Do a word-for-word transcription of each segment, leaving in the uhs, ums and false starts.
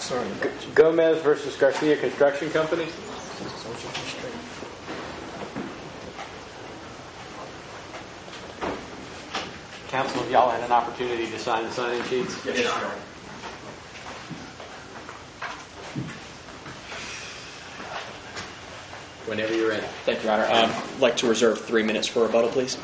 Sorry. Gomez versus Garcia Construction Company. Council, have y'all had an opportunity to sign the sign-in sheets? Yes, Your Honor. Whenever you're ready. Thank you, Your Honor. Um, I'd like to reserve three minutes for rebuttal, please.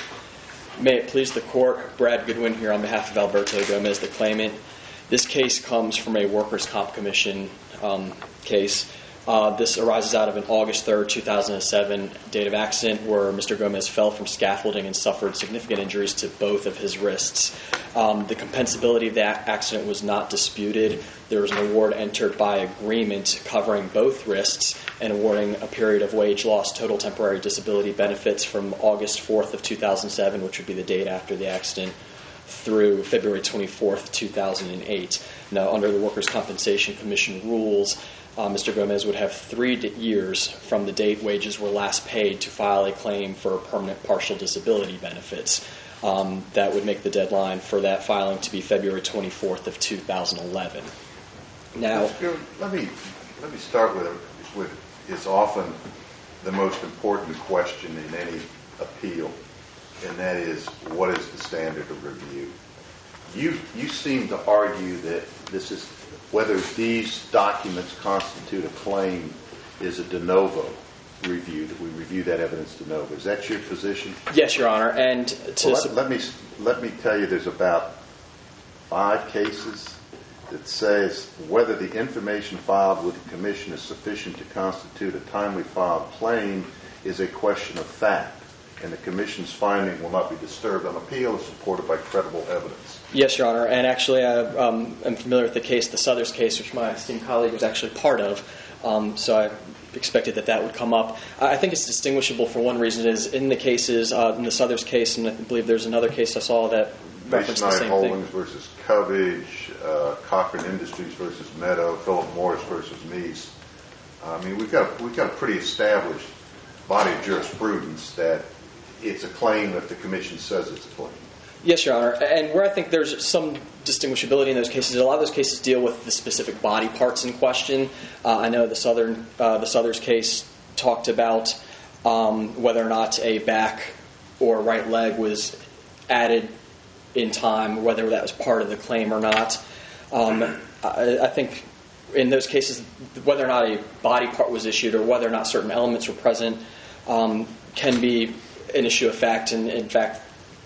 May it please the Court, Brad Goodwin here on behalf of Alberto Gomez, the claimant. This case comes from a Workers' Comp Commission um, case. Uh, this arises out of an August third, two thousand seven date of accident where Mister Gomez fell from scaffolding and suffered significant injuries to both of his wrists. Um, the compensability of that accident was not disputed. There was an award entered by agreement covering both wrists and awarding a period of wage loss total temporary disability benefits from August fourth of two thousand seven, which would be the date after the accident, through February twenty-fourth, two thousand eight. Now, under the Workers' Compensation Commission rules, uh, Mister Gomez would have three d- years from the date wages were last paid to file a claim for permanent partial disability benefits. Um, that would make the deadline for that filing to be February twenty-fourth of two thousand eleven. Now, let me let me start with with is often the most important question in any appeal, and that is, what is the standard of review? You you seem to argue that this is whether these documents constitute a claim is a de novo review, that we review that evidence de novo. Is that your position? Yes, Your Honor. And to well, let, let me let me tell you, there's about five cases that says whether the information filed with the Commission is sufficient to constitute a timely filed claim is a question of fact, and the Commission's finding will not be disturbed on appeal is supported by credible evidence. Yes, Your Honor. And actually, I um, am familiar with the case, the Southers case, which my esteemed colleague was actually part of. Um, so I expected that that would come up. I think it's distinguishable for one reason. Is in the cases, uh, in the Southers case, and I believe there's another case I saw that referenced the same Holdings thing. versus Covage, uh, Cochran Industries versus Meadow, Philip Morris versus Meese. I mean, we've got we've got a pretty established body of jurisprudence that it's a claim if the Commission says it's a claim. Yes, Your Honor. And where I think there's some distinguishability in those cases, a lot of those cases deal with the specific body parts in question. Uh, I know the Southern, uh, the Southers case talked about um, whether or not a back or right leg was added in time, whether that was part of the claim or not. Um, I, I think in those cases, whether or not a body part was issued or whether or not certain elements were present um, can be an issue of fact. And in fact,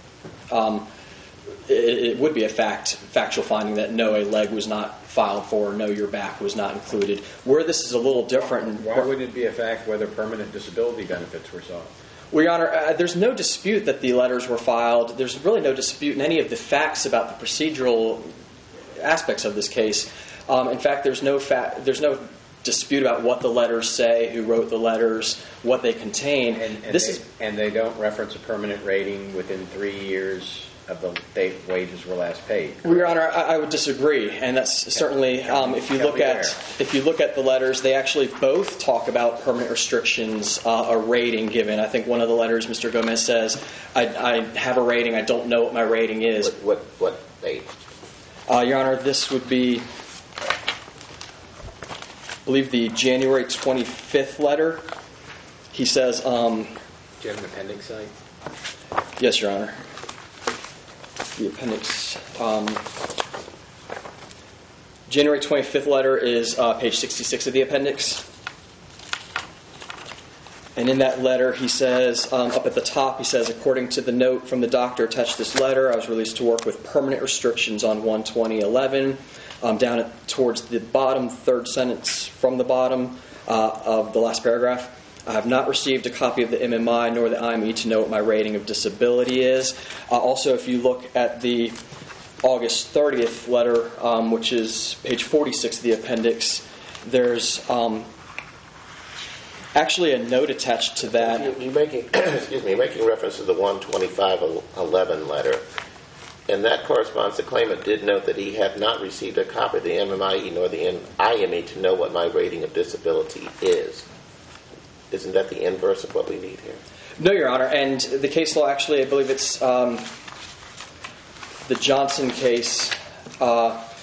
Um, it, it would be a fact, factual finding that no, a leg was not filed for, no, your back was not included. Where this is a little different. And why wouldn't it be a fact whether permanent disability benefits were sought? Well, Your Honor, uh, there's no dispute that the letters were filed. There's really no dispute in any of the facts about the procedural aspects of this case. Um, in fact, there's no fa- there's no dispute about what the letters say, who wrote the letters, what they contain. And, and, this they, is, and they don't reference a permanent rating within three years of the date wages were last paid. Well, Your Honor, I, I would disagree, and that's certainly um, if you look at if you look at the letters, they actually both talk about permanent restrictions, uh, a rating given. I think one of the letters, Mister Gomez says, I, I have a rating. I don't know what my rating is. What what, what date? Uh, Your Honor, this would be, I believe, the January twenty-fifth letter. He says, um, do you have an appendix site? Yes, Your Honor. The appendix. Um, January twenty-fifth letter is uh, page sixty-six of the appendix. And in that letter, he says, um, up at the top, he says, according to the note from the doctor attached to this letter, I was released to work with permanent restrictions on one twenty eleven. Um, down at, towards the bottom, third sentence from the bottom uh, of the last paragraph. I have not received a copy of the M M I nor the I M E to know what my rating of disability is. Uh, also, if you look at the August thirtieth letter, um, which is page forty-six of the appendix, there's um, actually a note attached to that. You, you're making, excuse me, you're making reference to the one twenty-five eleven letter. And that corresponds to claimant did note that he had not received a copy of the M M I E nor the I M E to know what my rating of disability is. Isn't that the inverse of what we need here? No, Your Honor. And the case law, actually, I believe it's um, the Johnson case, uh,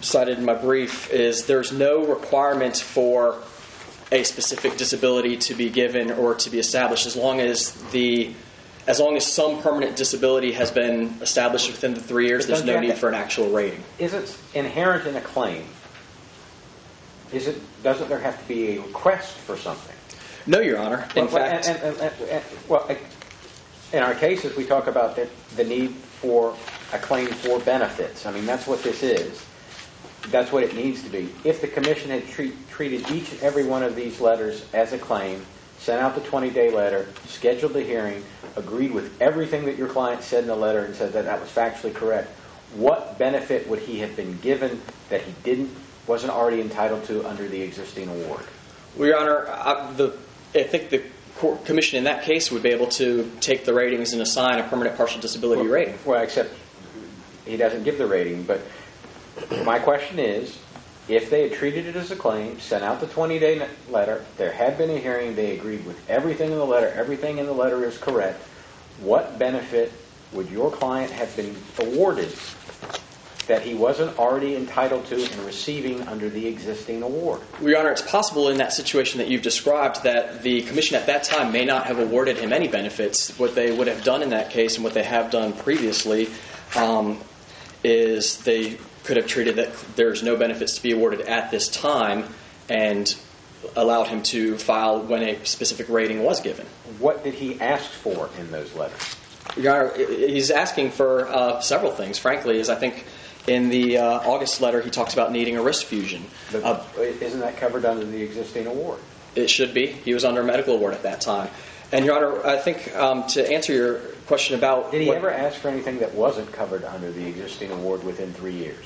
cited in my brief is there's no requirement for a specific disability to be given or to be established as long as the as long as some permanent disability has been established within the three years. There's no need for an actual rating. Is it inherent in a claim? Is it? Doesn't there have to be a request for something? No, Your Honor. In well, fact, and, and, and, and, well, in our cases, we talk about the, the need for a claim for benefits. I mean, that's what this is. That's what it needs to be. If the commission had treat, treated each and every one of these letters as a claim, sent out the twenty-day letter, scheduled the hearing, agreed with everything that your client said in the letter and said that that was factually correct, what benefit would he have been given that he didn't, wasn't already entitled to under the existing award? Well, Your Honor, I, the, I think the court commission in that case would be able to take the ratings and assign a permanent partial disability well, rating. Well, except he doesn't give the rating, but my question is, if they had treated it as a claim, sent out the twenty-day letter, there had been a hearing, they agreed with everything in the letter, everything in the letter is correct, what benefit would your client have been awarded that he wasn't already entitled to and receiving under the existing award? Well, Your Honor, it's possible in that situation that you've described that the commission at that time may not have awarded him any benefits. What they would have done in that case and what they have done previously um, is they could have treated that there's no benefits to be awarded at this time and allowed him to file when a specific rating was given. What did he ask for in those letters? Your Honor, he's asking for uh, several things, frankly, as I think in the uh, August letter he talks about needing a wrist fusion. But Uh, isn't that covered under the existing award? It should be. He was under a medical award at that time. And, Your Honor, I think um, to answer your question about... Did he what, ever ask for anything that wasn't covered under the existing award within three years?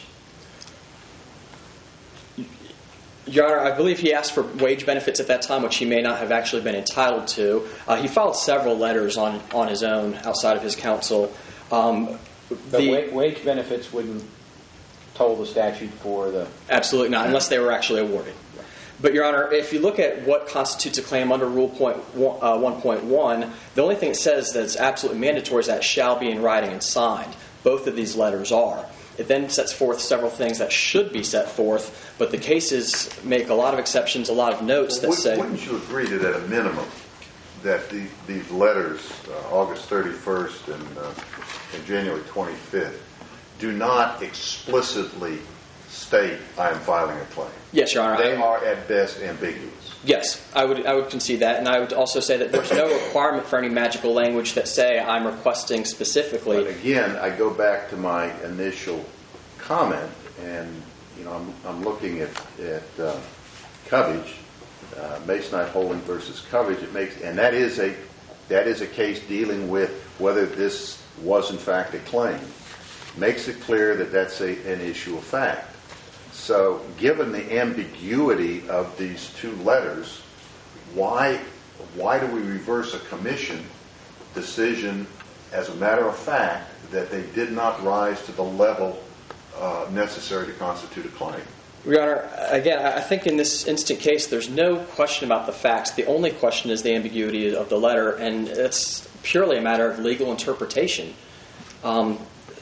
Your Honor, I believe he asked for wage benefits at that time, which he may not have actually been entitled to. Uh, he filed several letters on, on his own outside of his counsel. Um, But the, wa- wage benefits wouldn't toll the statute for the... Absolutely not, unless they were actually awarded. But, Your Honor, if you look at what constitutes a claim under Rule point one, uh, one point one, the only thing it says that's absolutely mandatory is that it shall be in writing and signed. Both of these letters are. It then sets forth several things that should be set forth, but the cases make a lot of exceptions, a lot of notes that Would- say... Wouldn't you agree that at a minimum that the, these letters, uh, August thirty-first and, uh, and January twenty-fifth, do not explicitly state I am filing a claim? Yes, Your Honor. They I, are at best ambiguous. Yes, I would I would concede that, and I would also say that there's no requirement for any magical language that say I'm requesting specifically. But again, I go back to my initial comment, and you know, I'm, I'm looking at at uh, Covage, uh, Masonite Holding versus Covage. It makes, and that is a that is a case dealing with whether this was in fact a claim. Makes it clear that that's a, an issue of fact. So, given the ambiguity of these two letters, why why do we reverse a commission decision as a matter of fact that they did not rise to the level uh, necessary to constitute a claim? Your Honor, again, I think in this instant case, there's no question about the facts. The only question is the ambiguity of the letter, and it's purely a matter of legal interpretation. Um,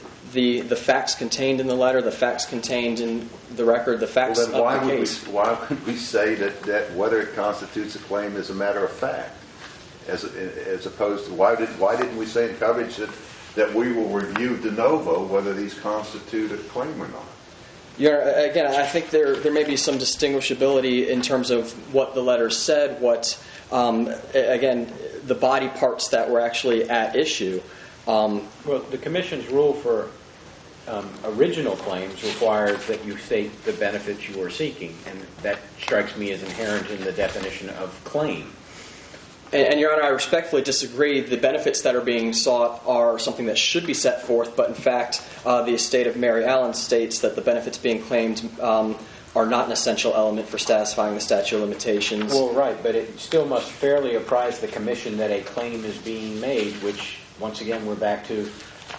the the facts contained in the letter, the facts contained in the record, the facts Well, then why of the would case. we why would we say that, that whether it constitutes a claim is a matter of fact, as as opposed to why did why didn't we say in Covage that that we will review de novo whether these constitute a claim or not? Your Honor, again, I think there there may be some distinguishability in terms of what the letter said, what um, again the body parts that were actually at issue. Um, Well, the commission's rule for um, original claims requires that you state the benefits you are seeking, and that strikes me as inherent in the definition of claim. And, and, Your Honor, I respectfully disagree. The benefits that are being sought are something that should be set forth, but in fact, uh, the estate of Mary Allen states that the benefits being claimed um, are not an essential element for satisfying the statute of limitations. Well, right, but it still must fairly apprise the commission that a claim is being made, which, once again, we're back to,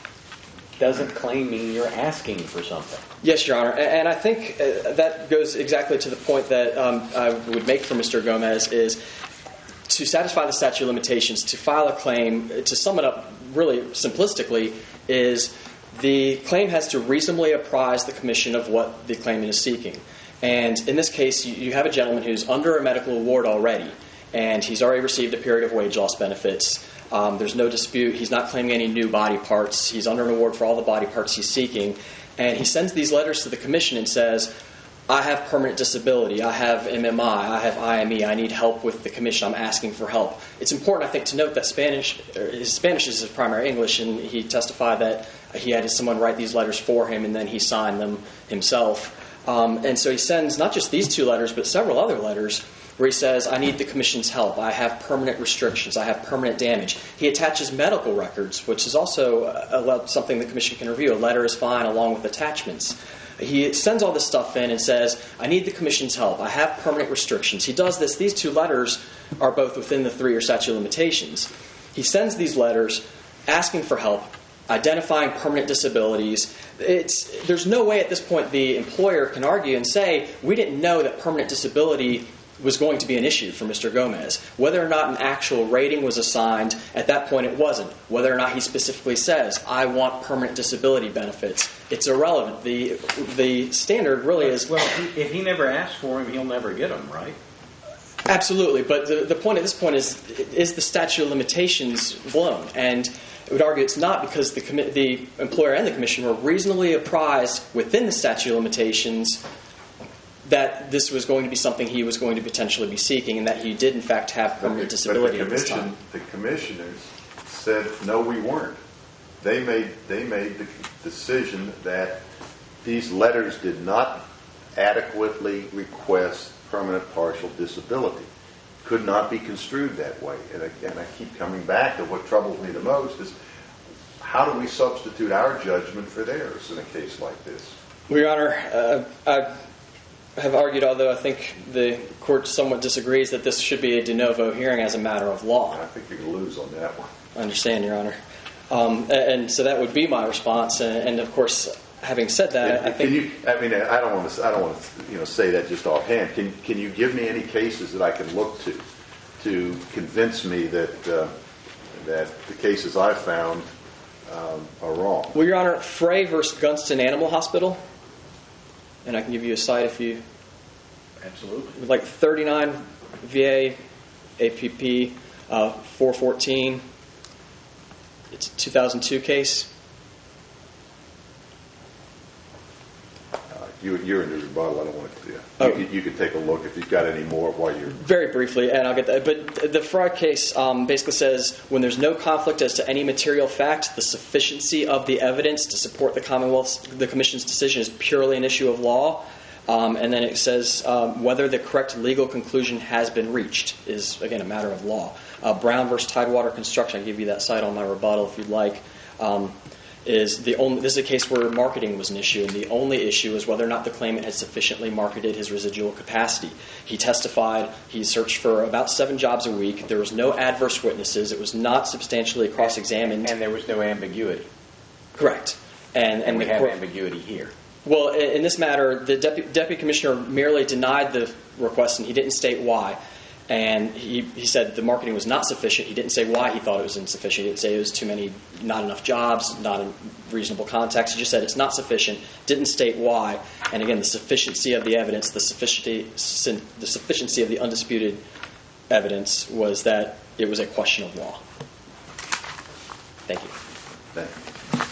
doesn't claim mean you're asking for something. Yes, Your Honor, and, and I think uh, that goes exactly to the point that um, I would make for Mister Gomez is to satisfy the statute of limitations, to file a claim, to sum it up really simplistically, is The claim has to reasonably apprise the commission of what the claimant is seeking. And in this case, you, you have a gentleman who's under a medical award already, and he's already received a period of wage loss benefits. Um, there's no dispute. He's not claiming any new body parts. He's under an award for all the body parts he's seeking. And he sends these letters to the commission and says, I have permanent disability, I have M M I, I have I M E, I need help with the commission, I'm asking for help. It's important, I think, to note that Spanish, his Spanish is his primary English, and he testified that he had someone write these letters for him, and then he signed them himself. Um, and so he sends not just these two letters, but several other letters where he says, I need the commission's help, I have permanent restrictions, I have permanent damage. He attaches medical records, which is also a, a, something the commission can review. A letter is fine along with attachments. He sends all this stuff in and says, I need the commission's help, I have permanent restrictions. He does this. These two letters are both within the three-year statute of limitations. He sends these letters asking for help, identifying permanent disabilities. It's, there's no way at this point the employer can argue and say, we didn't know that permanent disability was going to be an issue for Mister Gomez. Whether or not an actual rating was assigned, at that point it wasn't. Whether or not he specifically says, I want permanent disability benefits, it's irrelevant. The the standard really is... Well, if he, if he never asks for him, he'll never get them, right? Absolutely, but the, the point at this point is, is the statute of limitations blown? And I would argue it's not, because the, commi- the employer and the commission were reasonably apprised within the statute of limitations that this was going to be something he was going to potentially be seeking, and that he did in fact have permanent disability but the at this time. The commissioners said, no, we weren't. They made, they made the decision that these letters did not adequately request permanent partial disability. Could not be construed that way. And again, I keep coming back to what troubles me the most is, how do we substitute our judgment for theirs in a case like this? Well, Your Honor, uh, I have argued, although I think the court somewhat disagrees, that this should be a de novo hearing as a matter of law. I think you're going to lose on that one. I understand, Your Honor. Um, and so that would be my response. And, and of course, having said that, I think... Can you, I mean, I don't want to, I don't want to, you know, say that just offhand. Can Can you give me any cases that I can look to to convince me that uh, that the cases I've found um, are wrong? Well, Your Honor, Frey versus Gunston Animal Hospital, and I can give you a site if you... Absolutely. Like thirty-nine V A A P P uh, four fourteen. It's a two thousand two case. Uh, you, you're in the rebuttal. I don't want to. Yeah. Oh. You, could, you could take a look if you've got any more while you're. Very briefly, and I'll get that. But the fraud case um, basically says when there's no conflict as to any material fact, the sufficiency of the evidence to support the Commonwealth's, the Commission's decision is purely an issue of law. Um, and then it says um, whether the correct legal conclusion has been reached is, again, a matter of law. Uh, Brown versus Tidewater Construction, I'll give you that site on my rebuttal if you'd like, um, is the only, this is a case where marketing was an issue, and the only issue is whether or not the claimant had sufficiently marketed his residual capacity. He testified, he searched for about seven jobs a week, there was no adverse witnesses, it was not substantially cross-examined. And there was no ambiguity. Correct. And, and, And we the have court, ambiguity here. Well, in this matter, the deputy, deputy commissioner merely denied the request, and he didn't state why. And he, he said the marketing was not sufficient. He didn't say why he thought it was insufficient. He didn't say it was too many, not enough jobs, not in reasonable context. He just said it's not sufficient, didn't state why. And again, the sufficiency of the evidence, the sufficiency, the sufficiency of the undisputed evidence was that it was a question of law. Thank you. Thank you.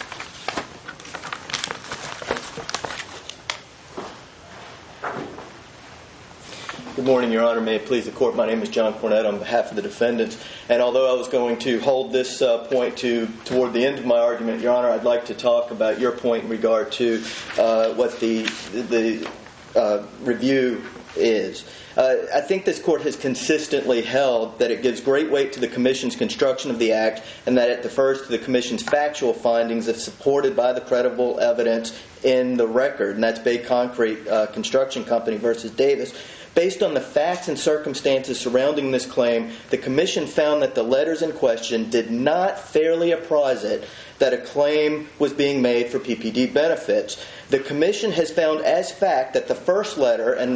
Good morning, Your Honor. May it please the Court. My name is John Cornett on behalf of the defendants. And although I was going to hold this uh, point to toward the end of my argument, Your Honor, I'd like to talk about your point in regard to uh, what the the uh, review is. Uh, I think this Court has consistently held that it gives great weight to the Commission's construction of the Act, and that it defers to the Commission's factual findings if supported by the credible evidence in the record. And that's Bay Concrete uh, Construction Company versus Davis. Based on the facts and circumstances surrounding this claim, the Commission found that the letters in question did not fairly apprise it that a claim was being made for P P D benefits. The Commission has found as fact that the first letter, and I'll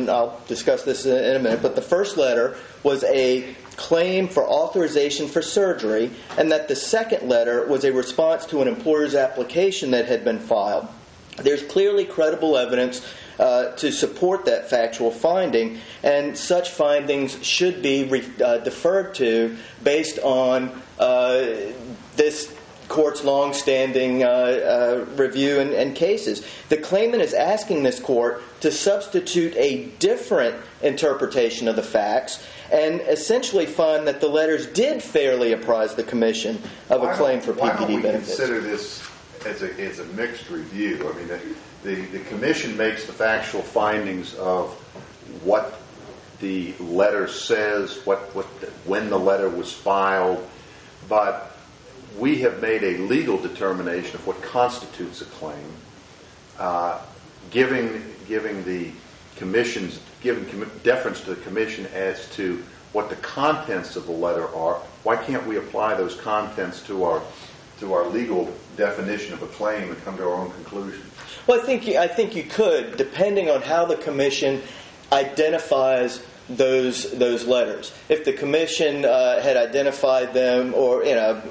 discuss this in a minute, but the first letter was a claim for authorization for surgery, and that the second letter was a response to an employer's application that had been filed. There's clearly credible evidence uh, to support that factual finding, and such findings should be re- uh, deferred to based on uh, this court's long-standing uh, uh, review and, and cases. The claimant is asking this court to substitute a different interpretation of the facts and essentially find that the letters did fairly apprise the commission of Why a claim don't- for P P D Why don't we benefits. consider this as a, as a mixed review? I mean, the, the, the commission makes the factual findings of what the letter says, what, what the, when the letter was filed, but we have made a legal determination of what constitutes a claim, uh, giving giving the commission's giving com- deference to the commission as to what the contents of the letter are. Why can't we apply those contents to our to our legal definition of a claim and come to our own conclusion? Well, I think you, I think you could, depending on how the commission identifies those those letters. If the commission uh, had identified them, or you know,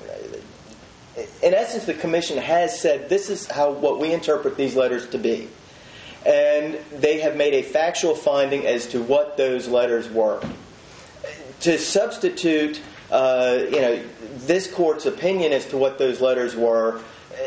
in essence, the commission has said this is how what we interpret these letters to be, and they have made a factual finding as to what those letters were. To substitute, uh, you know, this court's opinion as to what those letters were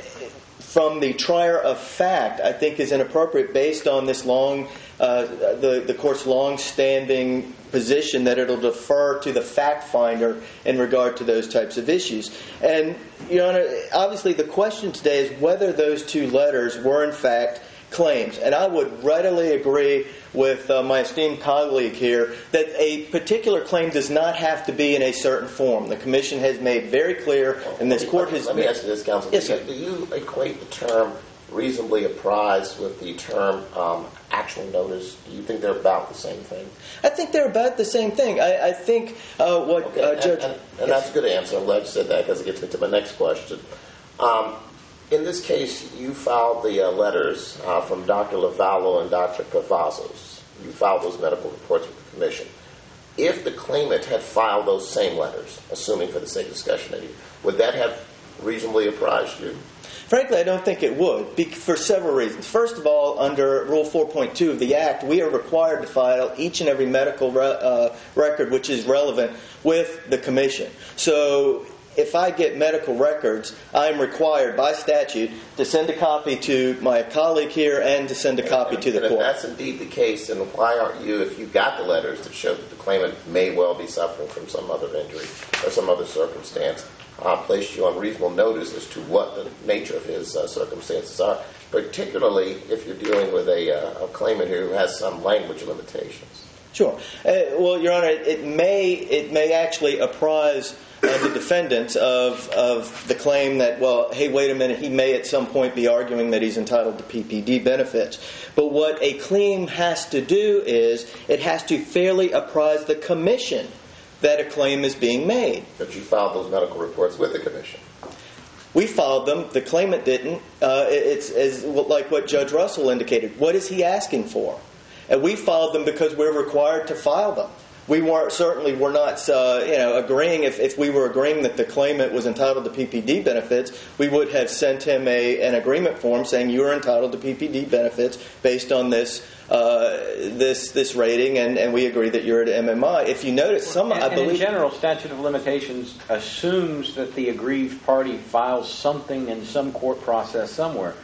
from the trier of fact, I think, is inappropriate based on this long, uh, the the court's long-standing position that it'll defer to the fact finder in regard to those types of issues. And, Your Honor, obviously the question today is whether those two letters were in fact claims. And I would readily agree with uh, my esteemed colleague here that a particular claim does not have to be in a certain form. The commission has made very clear, and this court has... Let me ask you this, counsel. Yes, sir. Do you equate the term reasonably apprised with the term um, actual notice? Do you think they're about the same thing? I think they're about the same thing. I, I think uh, what Okay, uh, and, Judge... and, and that's a good answer. I'm glad you said that because it gets me to my next question. Um, in this case, you filed the uh, letters uh, from Doctor Lavallo and Doctor Cavazos. You filed those medical reports with the commission. If the claimant had filed those same letters, assuming for the sake of discussion, would that have reasonably apprised you? Frankly, I don't think it would, be- for several reasons. First of all, under Rule four point two of the Act, we are required to file each and every medical re- uh, record which is relevant with the Commission. So if I get medical records, I am required by statute to send a copy to my colleague here and to send a copy to the and if court. that's indeed the case, then why aren't you, if you got the letters that show that the claimant may well be suffering from some other injury or some other circumstance, uh, placed you on reasonable notice as to what the nature of his uh, circumstances are, particularly if you're dealing with a, uh, a claimant who has some language limitations? Sure. Uh, well, Your Honor, it, it may it may actually apprise uh, the defendant of of the claim that, well, hey, wait a minute, he may at some point be arguing that he's entitled to P P D benefits. But what a claim has to do is it has to fairly apprise the commission that a claim is being made. But you filed those medical reports with the commission. We filed them. The claimant didn't. Uh, it- it's as like what Judge Russell indicated. What is he asking for? And we filed them because we're required to file them. We weren't certainly were not uh, you know agreeing if, if we were agreeing that the claimant was entitled to P P D benefits, we would have sent him a an agreement form saying you are entitled to P P D benefits based on this uh, this this rating, and, and we agree that you're at M M I. If you notice, some and, I and believe in general, statute of limitations assumes that the aggrieved party files something in some court process somewhere.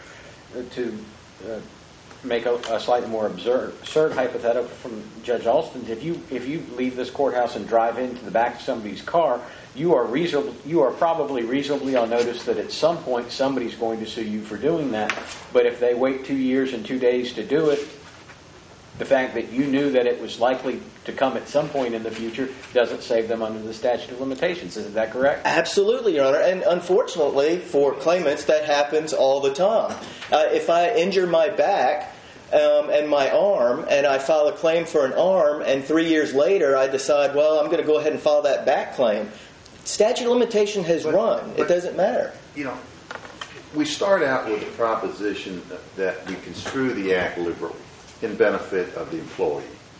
To uh, make a, a slightly more absurd, absurd hypothetical from Judge Alston, if you if you leave this courthouse and drive into the back of somebody's car, you are reasonable. You are probably reasonably on notice that at some point somebody's going to sue you for doing that. But if they wait two years and two days to do it, the fact that you knew that it was likely to come at some point in the future doesn't save them under the statute of limitations. Isn't that correct? Absolutely, Your Honor. And unfortunately, for claimants, that happens all the time. Uh, if I injure my back um, and my arm, and I file a claim for an arm, and three years later I decide, well, I'm going to go ahead and file that back claim, statute of limitation has But- run. but- It doesn't matter. You know, we start out with the proposition that we construe the Act liberally in benefit of the employee.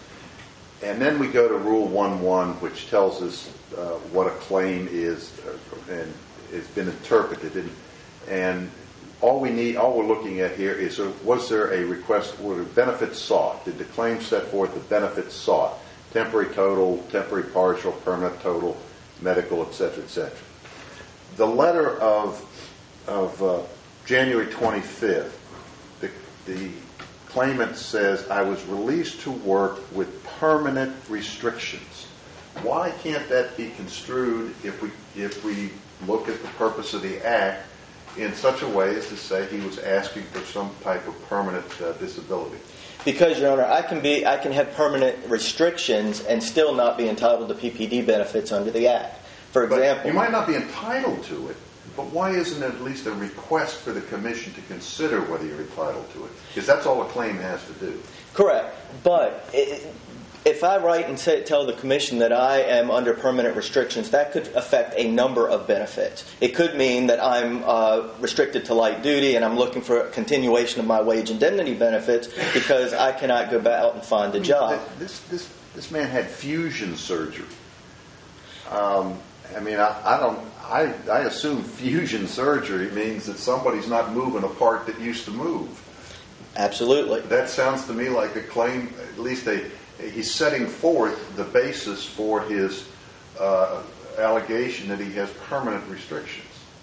and then we go to Rule one one, which tells us uh, what a claim is uh, and it's been interpreted. And, and all we need, all we're looking at here is, uh, was there a request, were the benefits sought? Did the claim set forth the benefits sought? Temporary total, temporary partial, permanent total, medical, et cetera, et cetera. The letter of, of uh, January twenty-fifth, the, the claimant says, I was released to work with permanent restrictions. Why can't that be construed if we if we look at the purpose of the act in such a way as to say he was asking for some type of permanent uh, disability? Because, Your Honor, I can be I can have permanent restrictions and still not be entitled to P P D benefits under the Act. For example, but you might not be entitled to it, but why isn't it at least a request for the Commission to consider whether you're entitled to it? Because that's all a claim has to do. Correct. But it, if I write and say, tell the Commission that I am under permanent restrictions, that could affect a number of benefits. It could mean that I'm uh, restricted to light duty and I'm looking for a continuation of my wage indemnity benefits because I cannot go out and find a job. This this this man had fusion surgery. Um, I mean, I, I don't. I, I assume fusion surgery means that somebody's not moving a part that used to move. Absolutely. That sounds to me like a claim. At least a. He's setting forth the basis for his uh, allegation that he has permanent restrictions.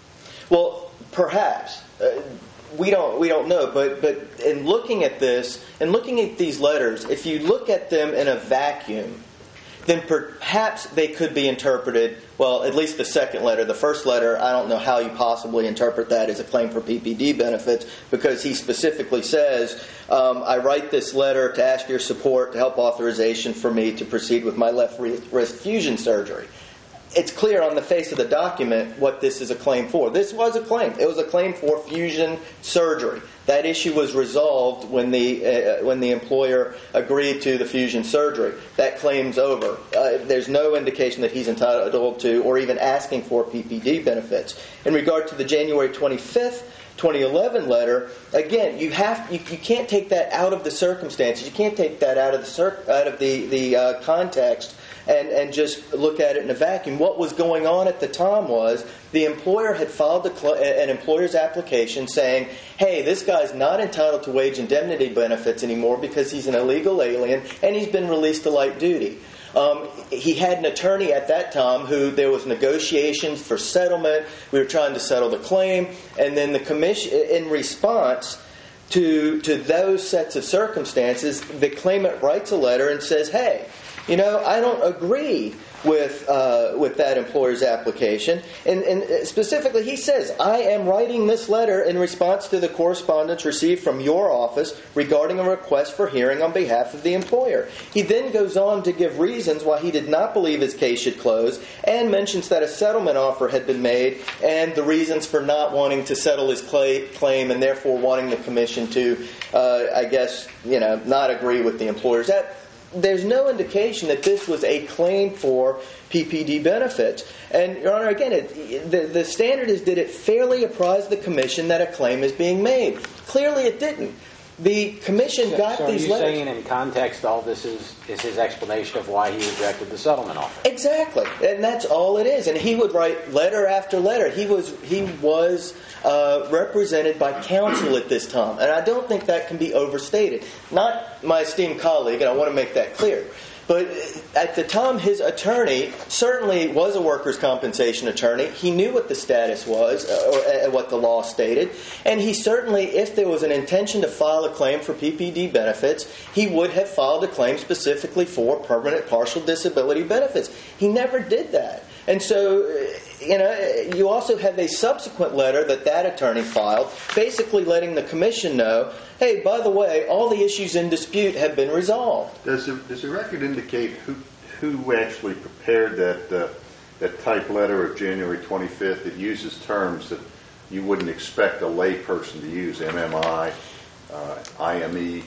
Well, perhaps uh, we don't we don't know, but but in looking at this and looking at these letters, if you look at them in a vacuum, then perhaps they could be interpreted. Well, at least the second letter, the first letter, I don't know how you possibly interpret that as a claim for P P D benefits, because he specifically says, um, I write this letter to ask your support to help authorization for me to proceed with my left wrist fusion surgery. It's clear on the face of the document what this is a claim for. This was a claim. It was a claim for fusion surgery. That issue was resolved when the uh, when the employer agreed to the fusion surgery. That claim's over. Uh, there's no indication that he's entitled to or even asking for P P D benefits. In regard to the January twenty-fifth, twenty eleven letter, again, you have you, you can't take that out of the circumstances. You can't take that out of the cir- out of the the uh, context. And, and just look at it in a vacuum. What was going on at the time was the employer had filed a cl- an employer's application saying, hey, this guy's not entitled to wage indemnity benefits anymore because he's an illegal alien and he's been released to light duty. Um, he had an attorney at that time who there was negotiations for settlement. We were trying to settle the claim. And then the commission, in response to, to those sets of circumstances, the claimant writes a letter and says, hey, you know, I don't agree with uh, with that employer's application. And, and specifically, he says, I am writing this letter in response to the correspondence received from your office regarding a request for hearing on behalf of the employer. He then goes on to give reasons why he did not believe his case should close and mentions that a settlement offer had been made and the reasons for not wanting to settle his cl- claim and therefore wanting the commission to, uh, I guess, you know, not agree with the employers. That There's no indication that this was a claim for P P D benefits. And, Your Honor, again, it, the, the standard is, did it fairly apprise the Commission that a claim is being made? Clearly it didn't. The Commission so, got so these are you letters. saying in context all this is, is his explanation of why he rejected the settlement offer? Exactly. And that's all it is. And he would write letter after letter. He was he was uh, represented by counsel at this time. And I don't think that can be overstated. Not my esteemed colleague, and I want to make that clear. But at the time, his attorney certainly was a workers' compensation attorney. He knew what the status was, or, or what the law stated. And he certainly, if there was an intention to file a claim for P P D benefits, he would have filed a claim specifically for permanent partial disability benefits. He never did that. And so, you know, you also have a subsequent letter that that attorney filed, basically letting the Commission know, hey, by the way, all the issues in dispute have been resolved. Does the, does the record indicate who who actually prepared that uh, that type letter of January twenty-fifth that uses terms that you wouldn't expect a layperson to use, M M I, uh, I M E?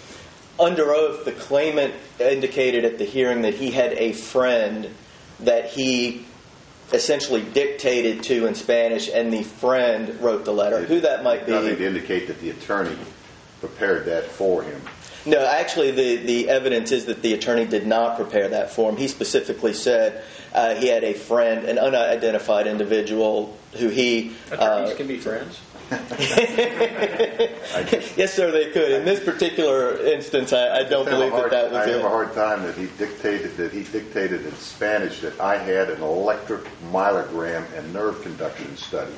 Under oath, the claimant indicated at the hearing that he had a friend that he essentially dictated to in Spanish, and the friend wrote the letter. Who that might be. Nothing to indicate that the attorney prepared that for him. No, actually, the, the evidence is that the attorney did not prepare that form. He specifically said uh, he had a friend, an unidentified individual, who he... Attorneys uh, can be friends. Yes, sir, they could. In this particular instance, I, I don't I have a believe hard- that that was I have it. a hard time that he dictated that he dictated in Spanish that I had an electric myelogram and nerve conduction study.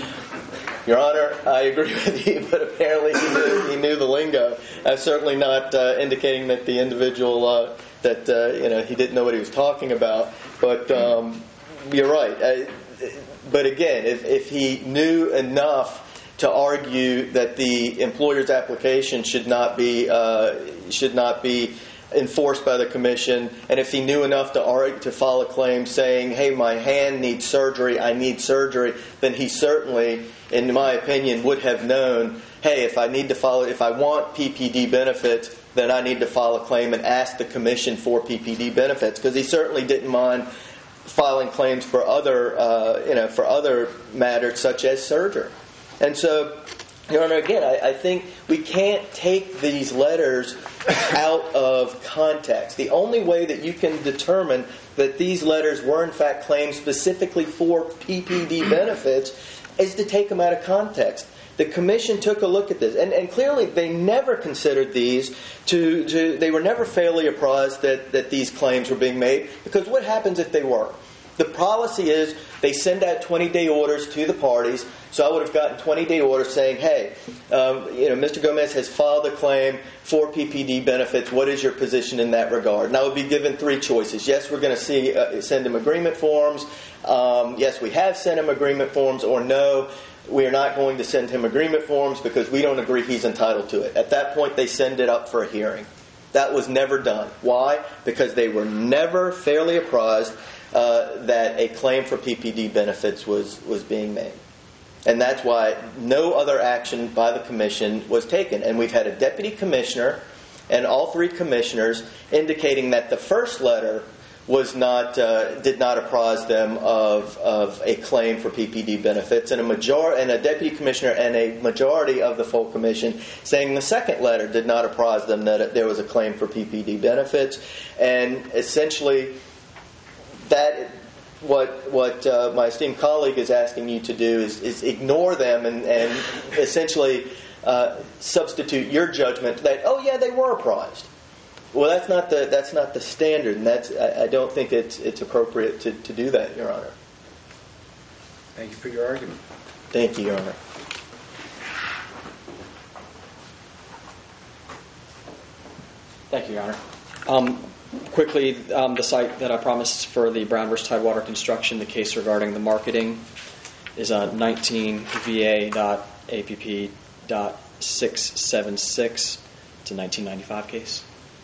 Your Honor, I agree with you, but apparently he knew, he knew the lingo. Uh, certainly not uh, indicating that the individual, uh, that uh, you know, he didn't know what he was talking about. But um, you're right. Uh, but again, if, if he knew enough to argue that the employer's application should not be uh, should not be enforced by the commission, and if he knew enough to argue, to file a claim saying, "Hey, my hand needs surgery, I need surgery," then he certainly, in my opinion, would have known, "Hey, if I need to file, if I want P P D benefits, then I need to file a claim and ask the commission for P P D benefits," because he certainly didn't mind filing claims for other, uh, you know, for other matters such as surgery. And so, Your Honor, again, I, I think we can't take these letters out of context. The only way that you can determine that these letters were in fact claims specifically for P P D benefits is to take them out of context. The commission took a look at this, and, and clearly they never considered these to, to they were never fairly apprised that, that these claims were being made, because what happens if they were? The policy is they send out twenty-day orders to the parties. So I would have gotten twenty-day orders saying, "Hey, um, you know, Mister Gomez has filed a claim for P P D benefits. What is your position in that regard?" And I would be given three choices. Yes, we're going to see uh, send him agreement forms. Um, yes, we have sent him agreement forms. Or no, we are not going to send him agreement forms because we don't agree he's entitled to it. At that point, they send it up for a hearing. That was never done. Why? Because they were never fairly apprised Uh, that a claim for P P D benefits was, was being made. And that's why no other action by the commission was taken. And we've had a deputy commissioner and all three commissioners indicating that the first letter was not uh, did not apprise them of, of a claim for P P D benefits, and a major and a deputy commissioner and a majority of the full commission saying the second letter did not apprise them that there was a claim for P P D benefits. And essentially, that what what uh, my esteemed colleague is asking you to do is, is ignore them and, and essentially uh, substitute your judgment that, oh yeah, they were apprised. Well, that's not the that's not the standard, and that's I, I don't think it's it's appropriate to, to do that, Your Honor. Thank you for your argument. Thank you, Your Honor. Thank you, Your Honor. Um, quickly, um, the site that I promised for the Brown versus Tidewater construction, the case regarding the marketing, is uh, nineteen V A dot A P P dot six seven six. It's a nineteen ninety-five case.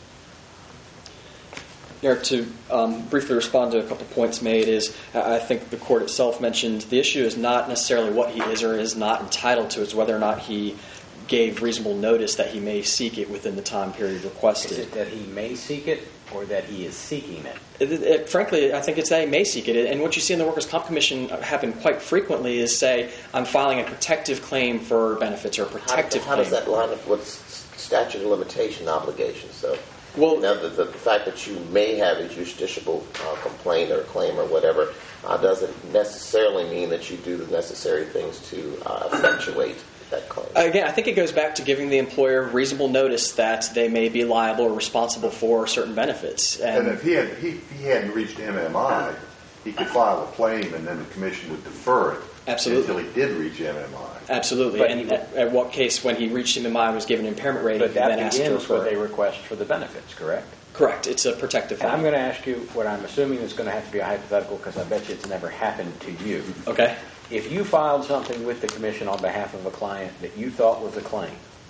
Here to um, briefly respond to a couple points made is, I think the court itself mentioned the issue is not necessarily what he is or is not entitled to, it's whether or not he gave reasonable notice that he may seek it within the time period requested. Is it that he may seek it or that he is seeking it? It, it, frankly, I think it's that he may seek it. And what you see in the Workers' Comp Commission happen quite frequently is say, I'm filing a protective claim for benefits or a protective how, how claim. does that line up with statute of limitation obligations? So, Well, you know, the, the fact that you may have a justiciable uh, complaint or claim or whatever uh, doesn't necessarily mean that you do the necessary things to uh, effectuate that claim. Again, I think it goes back to giving the employer reasonable notice that they may be liable or responsible for certain benefits. And And, if he had he, if he hadn't reached M M I, he could file a claim, and then the commission would defer it Absolutely. until he did reach M M I. absolutely. But And he- at, at what case, when he reached M M I and was given an impairment rating, But he that then asked to begins refer. with a request for the benefits, correct? Correct. It's a protective And I'm claim. going to ask you what I'm assuming is going to have to be a hypothetical because I bet you it's never happened to you. Okay. If you filed something with the commission on behalf of a client that you thought was a claim,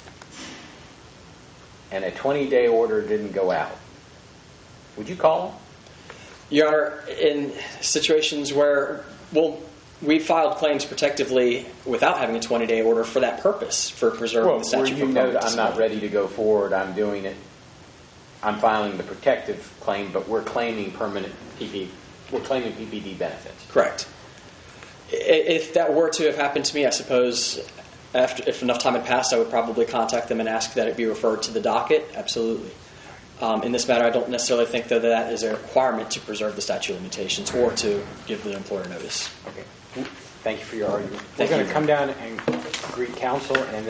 and a twenty-day order didn't go out, would you call them? Your Honor, in situations where, well, we filed claims protectively without having a twenty-day order for that purpose, for preserving Well, the where statute you from know public that I'm not disclosure. ready to go forward, I'm doing it, I'm filing the protective claim, but we're claiming permanent P P, we're claiming P P D benefits. Correct. I- If that were to have happened to me, I suppose after, if enough time had passed, I would probably contact them and ask that it be referred to the docket. Absolutely. Um, in this matter, I don't necessarily think, though, that that is a requirement to preserve the statute of limitations or to give the employer notice. Okay. Thank you for your argument. Thank We're going you. to come down and greet counsel and